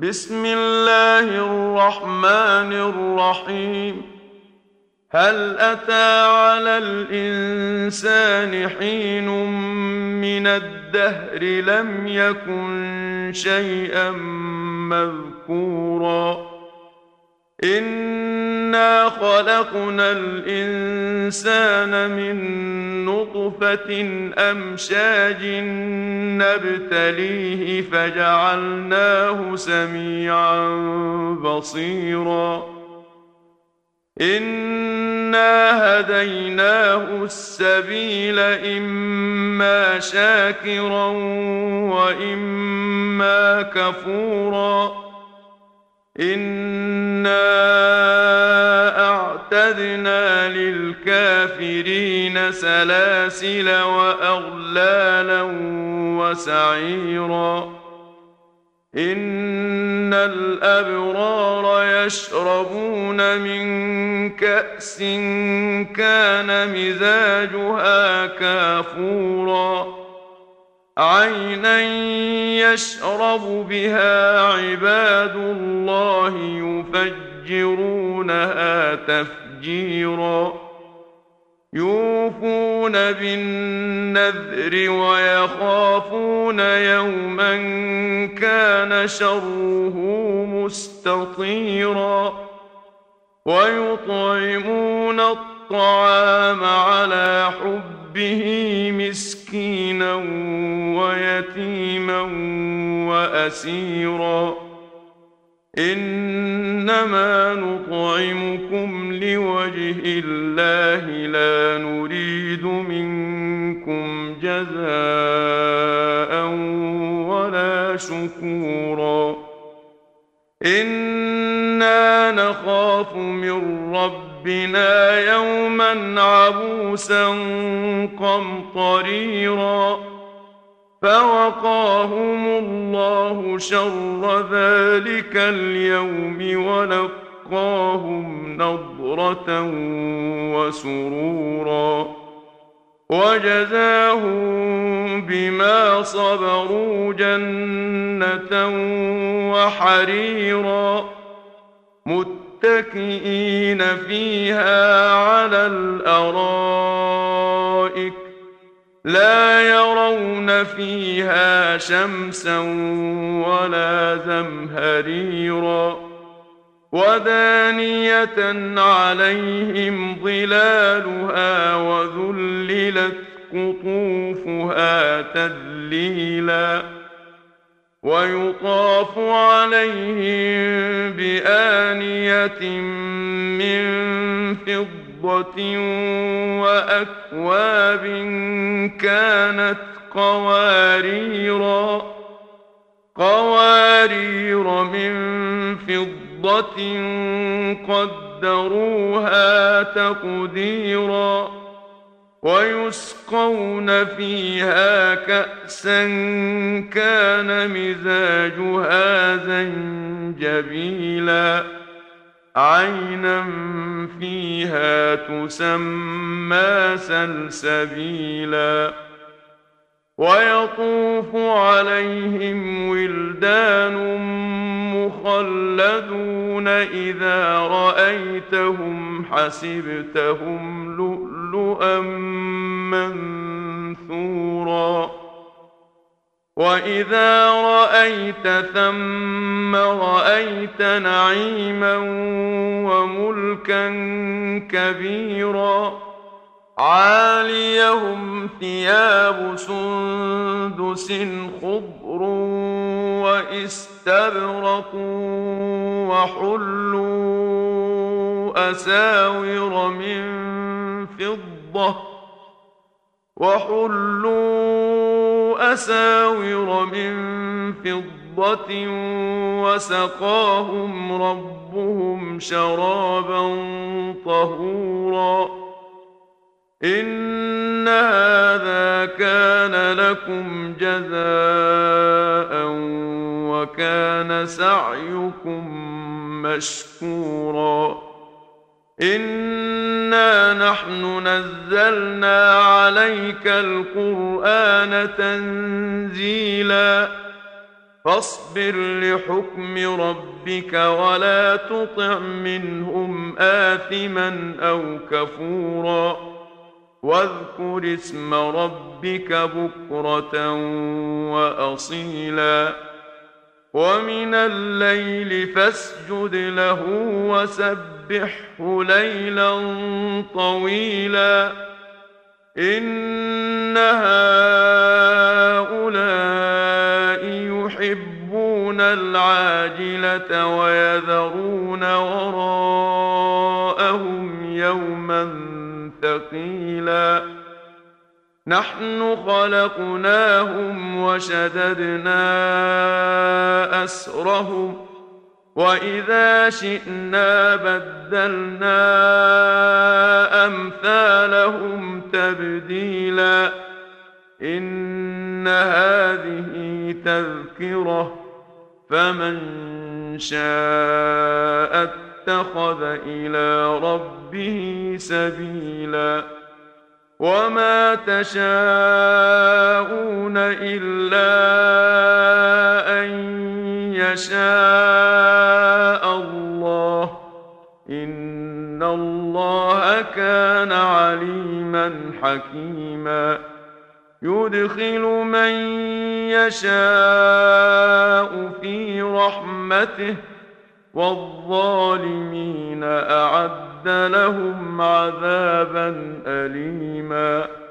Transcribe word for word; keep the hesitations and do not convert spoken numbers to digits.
بسم الله الرحمن الرحيم. هل أتى على الإنسان حين من الدهر لم يكن شيئا مذكورا إنا خلقنا الإنسان من نطفة أمشاج نبتليه فجعلناه سميعا بصيرا إنا هديناه السبيل إما شاكرا وإما كفورا إنا أعتدنا للكافرين سلاسل وأغلالا وسعيرا إن الأبرار يشربون من كأس كان مزاجها كافورا عينا يشرب بها عباد الله يفجرونها تفجيرا يوفون بالنذر ويخافون يوما كان شره مستطيرا ويطعمون الطعام على حبه مسكينا ويتيما وأسيرا إنما نطعمكم لوجه الله لا نريد منكم جزاء ولا شكورا إنا نخاف من ربنا يوما عبوسا قمطريرا فوقاهم الله شر ذلك اليوم ولقاهم نضرة وسرورا وجزاهم بما صبروا جنة وحريرا متكئين فيها على الأرائك لا يرون فيها شمسا ولا زمهريرا ودانية عليهم ظلالها وذللت قطوفها تذليلا ويطاف عليهم بآنية من فضة وأكواب كانت قواريرا قوارير من فضة قدروها تقديرا ويسقون فيها كأسا كان مزاجها زنجبيلا عينا فيها تسمى سلسبيلا ويطوف عليهم ولدان مخلدون إذا رأيتهم حسبتهم لؤلؤا منثورا وإذا رأيت ثم رأيت نعيما وملكا كبيرا عاليهم ثياب سندس خضر واستبرق وحلوا أساور من فضة وحلوا أساور من فضة وسقاهم ربهم شرابا طهورا إن هذا كان لكم جزاء وكان سعيكم مشكورا إنا نحن نزلنا عليك القرآن تنزيلا فاصبر لحكم ربك ولا تطع منهم آثما أو كفورا واذكر اسم ربك بكرة وأصيلا ومن الليل فاسجد له وسبحه ليلا طويلا إن هؤلاء يحبون العاجلة ويذرون وراءهم يوما ثقيلا نحن خلقناهم وشددنا أسرهم وإذا شئنا بدلنا أمثالهم تبديلا إن هذه تذكرة فمن شاء اتخذ إلى ربه سبيلا وما تشاءون إلا أن يشاء الله إن الله كان عليما حكيما يدخل من يشاء في رحمته والظالمين أعد لهم عذابا أليما